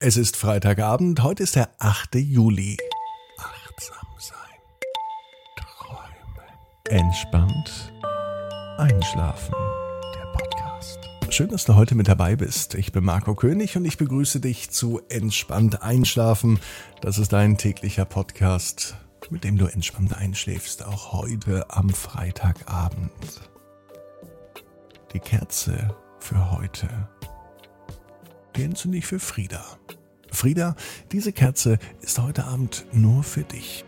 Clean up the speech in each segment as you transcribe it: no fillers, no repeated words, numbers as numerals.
Es ist Freitagabend, heute ist der 8. Juli. Achtsam sein, träumen, entspannt einschlafen. Der Podcast. Schön, dass du heute mit dabei bist. Ich bin Marco König und ich begrüße dich zu Entspannt einschlafen. Das ist dein täglicher Podcast, mit dem du entspannt einschläfst, auch heute am Freitagabend. Die Kerze für heute, die entzünde ich für Frieda. Frieda, diese Kerze ist heute Abend nur für dich.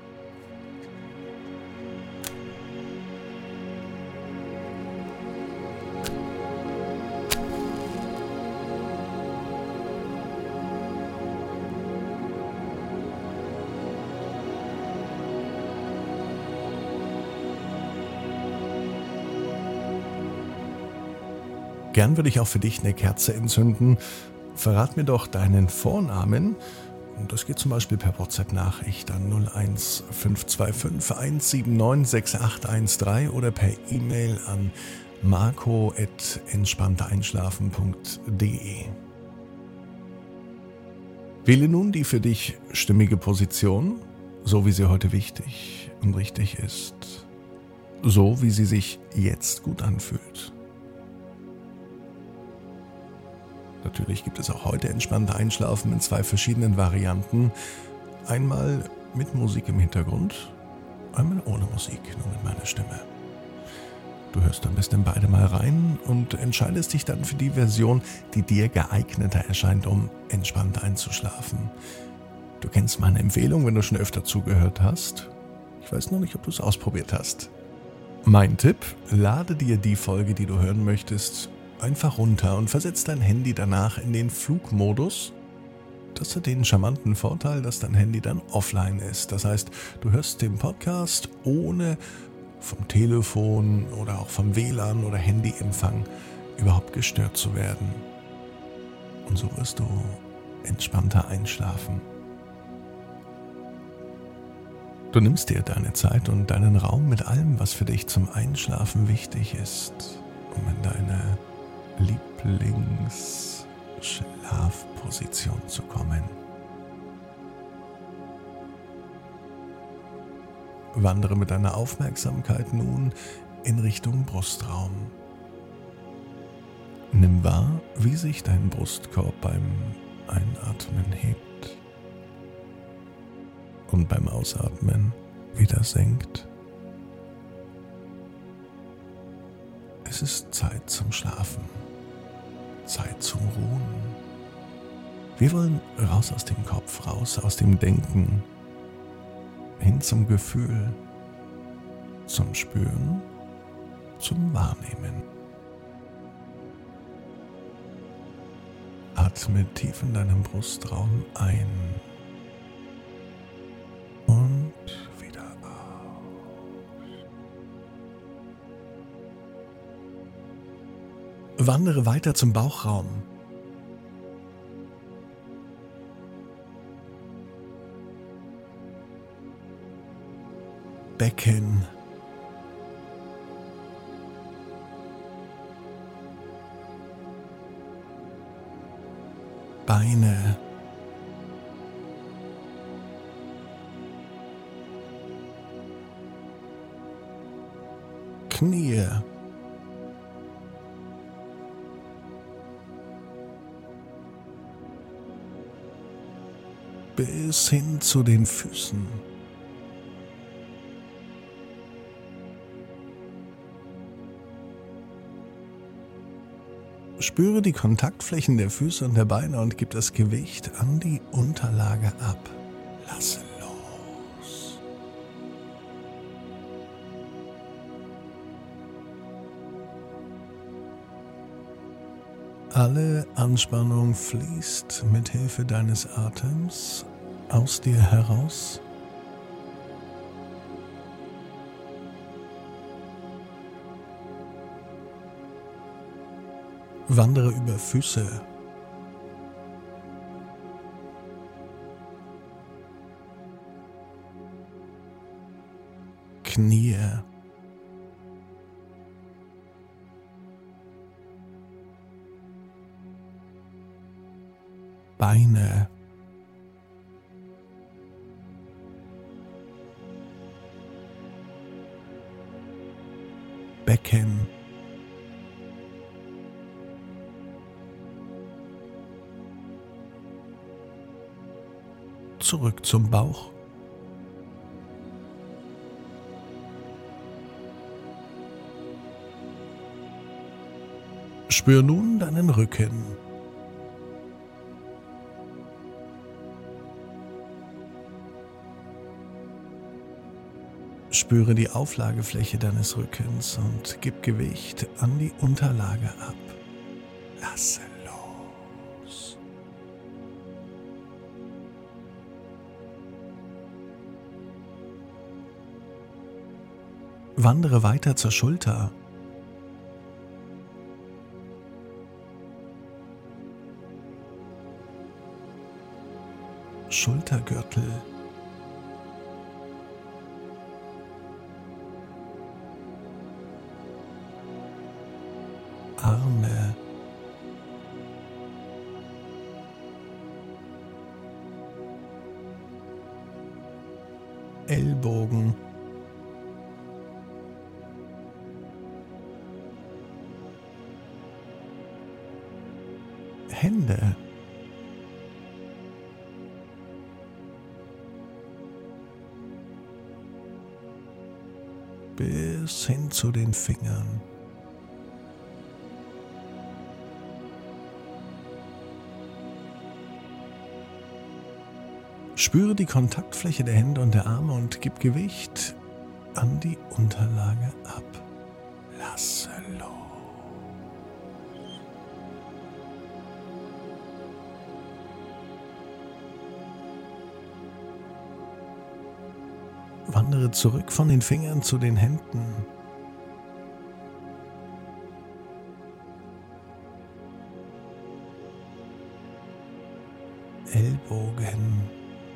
Gern würde ich auch für dich eine Kerze entzünden. Verrat mir doch deinen Vornamen. Das geht zum Beispiel per WhatsApp-Nachricht an 01525 179 6813 oder per E-Mail an marco@entspannteinschlafen.de. Wähle nun die für dich stimmige Position, so wie sie heute wichtig und richtig ist. So wie sie sich jetzt gut anfühlt. Natürlich gibt es auch heute entspannte Einschlafen in 2 verschiedenen Varianten. Einmal mit Musik im Hintergrund, einmal ohne Musik, nur mit meiner Stimme. Du hörst am besten beide mal rein und entscheidest dich dann für die Version, die dir geeigneter erscheint, um entspannt einzuschlafen. Du kennst meine Empfehlung, wenn du schon öfter zugehört hast. Ich weiß noch nicht, ob du es ausprobiert hast. Mein Tipp: Lade dir die Folge, die du hören möchtest, einfach runter und versetz dein Handy danach in den Flugmodus. Das hat den charmanten Vorteil, dass dein Handy dann offline ist. Das heißt, du hörst den Podcast ohne vom Telefon oder auch vom WLAN oder Handyempfang überhaupt gestört zu werden. Und so wirst du entspannter einschlafen. Du nimmst dir deine Zeit und deinen Raum mit allem, was für dich zum Einschlafen wichtig ist, um in deine Lieblingsschlafposition zu kommen. Wandere mit deiner Aufmerksamkeit nun in Richtung Brustraum. Nimm wahr, wie sich dein Brustkorb beim Einatmen hebt und beim Ausatmen wieder senkt. Es ist Zeit zum Schlafen. Zeit zum Ruhen. Wir wollen raus aus dem Kopf, raus aus dem Denken, hin zum Gefühl, zum Spüren, zum Wahrnehmen. Atme tief in deinem Brustraum ein und wieder aus. Wandere weiter zum Bauchraum. Becken. Beine. Knie. Bis hin zu den Füßen. Spüre die Kontaktflächen der Füße und der Beine und gib das Gewicht an die Unterlage ab. Lasse los. Alle Anspannung fließt mit Hilfe deines Atems aus dir heraus. Wandere über Füße, Knie, Beine, Nacken. Zurück zum Bauch. Spür nun deinen Rücken. Spüre die Auflagefläche deines Rückens und gib Gewicht an die Unterlage ab. Lasse los. Wandere weiter zur Schulter. Schultergürtel. Arme. Ellbogen. Hände. Bis hin zu den Fingern. Spüre die Kontaktfläche der Hände und der Arme und gib Gewicht an die Unterlage ab. Lasse los. Wandere zurück von den Fingern zu den Händen. Ellbogen.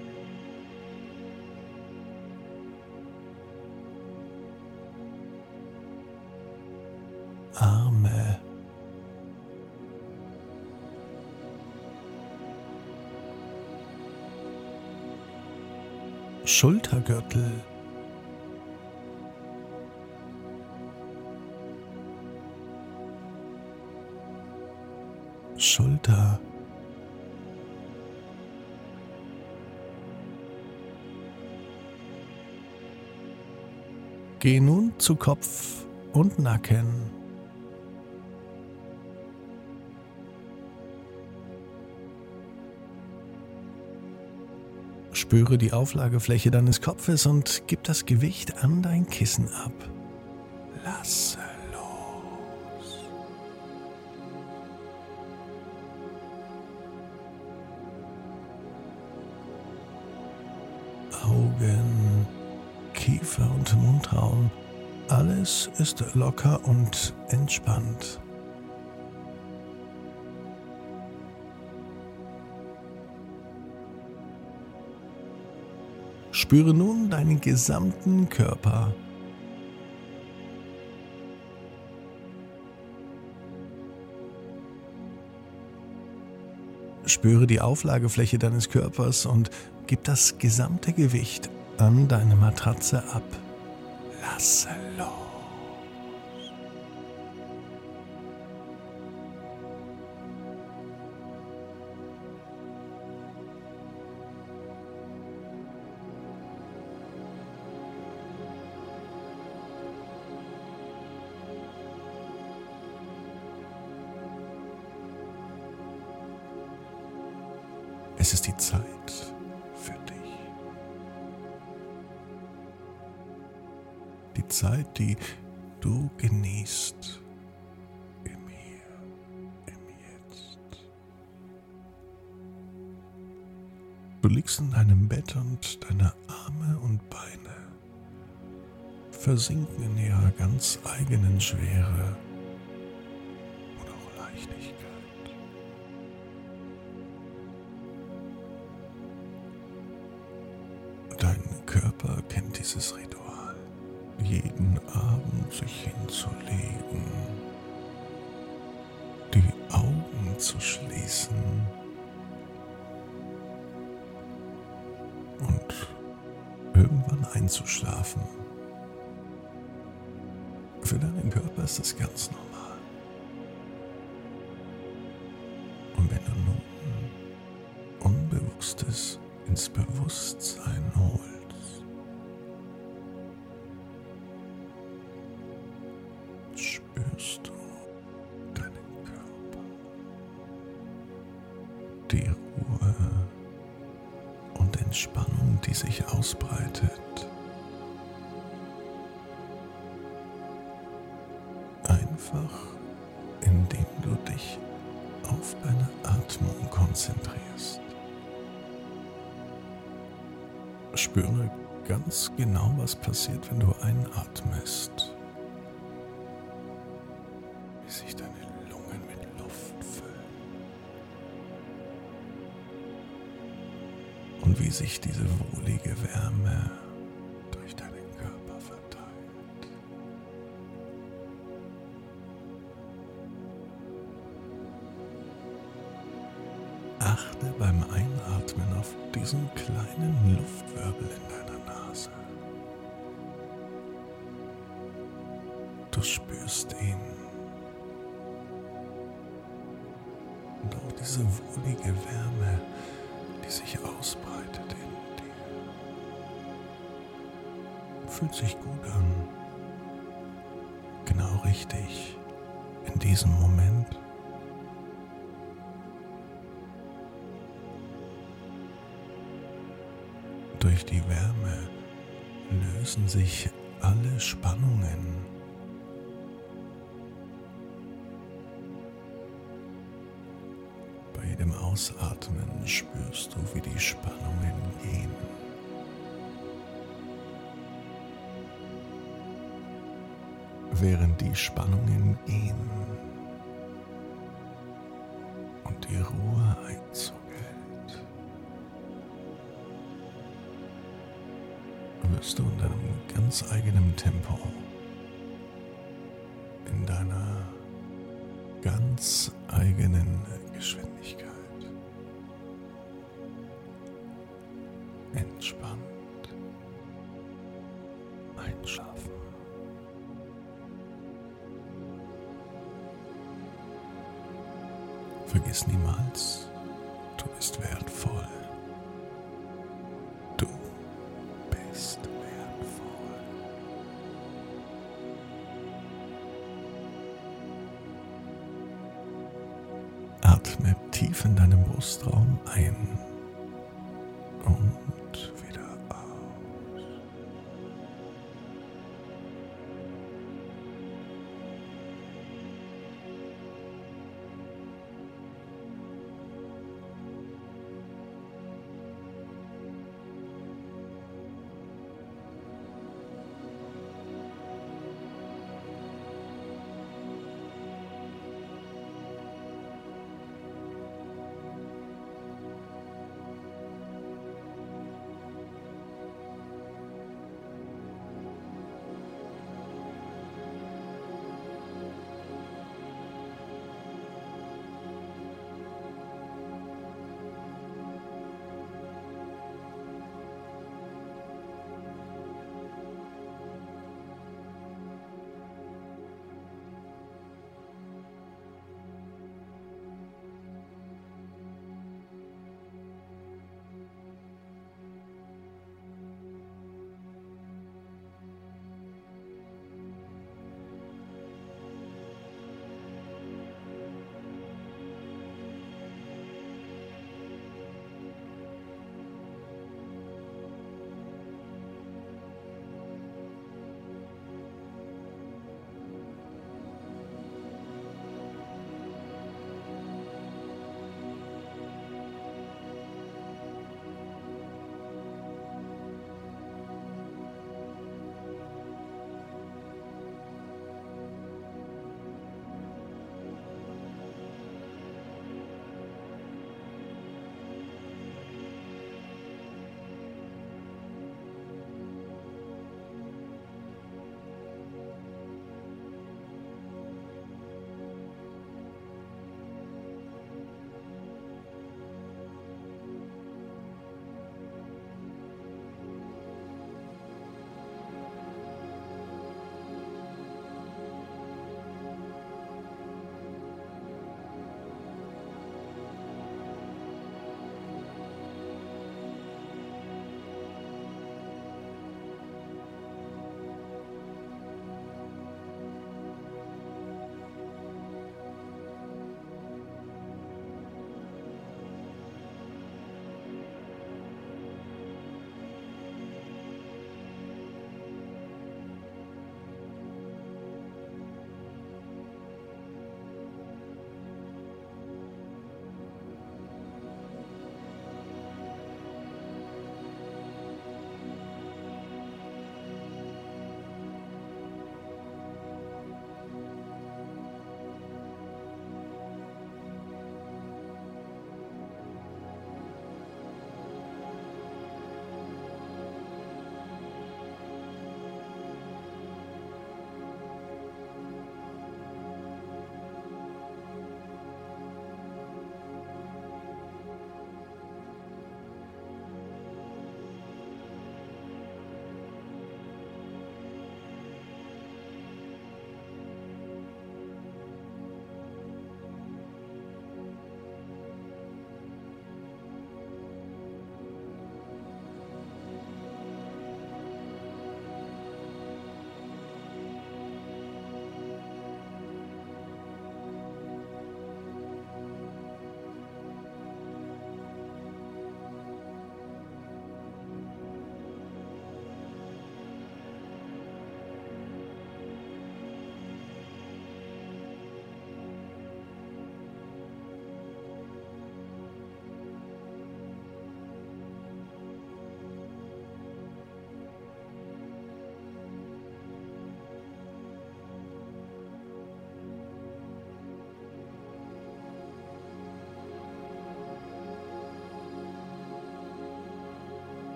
Arme. Schultergürtel. Schulter. Geh nun zu Kopf und Nacken. Spüre die Auflagefläche deines Kopfes und gib das Gewicht an dein Kissen ab. Lasse los. Augen, Kiefer und Mundraum. Alles ist locker und entspannt. Spüre nun deinen gesamten Körper. Spüre die Auflagefläche deines Körpers und gib das gesamte Gewicht an deine Matratze ab. Lasse los. Es ist die Zeit für dich. Die Zeit, die du genießt im Hier, im Jetzt. Du liegst in deinem Bett und deine Arme und Beine versinken in ihrer ganz eigenen Schwere und auch Leichtigkeit. Dein Körper kennt dieses Ritual, jeden Abend sich hinzulegen, die Augen zu schließen und irgendwann einzuschlafen. Für deinen Körper ist das ganz normal. Und wenn du nun Unbewusstes ins Bewusstsein holst, spürst du deinen Körper, die Ruhe und Entspannung, die sich ausbreitet. Einfach indem du dich auf deine Atmung konzentrierst. Spüre ganz genau, was passiert, wenn du einatmest. Wie sich deine Lungen mit Luft füllen. Und wie sich diese wohlige Wärme durch deinen Körper verteilt. Achte beim Einatmen auf diesen kleinen Luftwirbel in deiner Nase. Du spürst ihn. Und auch diese wohlige Wärme, die sich ausbreitet in dir. Fühlt sich gut an. Genau richtig. In diesem Moment. Durch die Wärme lösen sich alle Spannungen. Bei jedem Ausatmen spürst du, wie die Spannungen gehen. Während die Spannungen gehen und die Ruhe Einzug hält, wirst du in deinem ganz eigenen Tempo, in deiner ganz eigenen Geschwindigkeit entspannt einschlafen. Vergiss niemals, du bist wertvoll. Du bist wertvoll. Atme tief in deinem Brustraum ein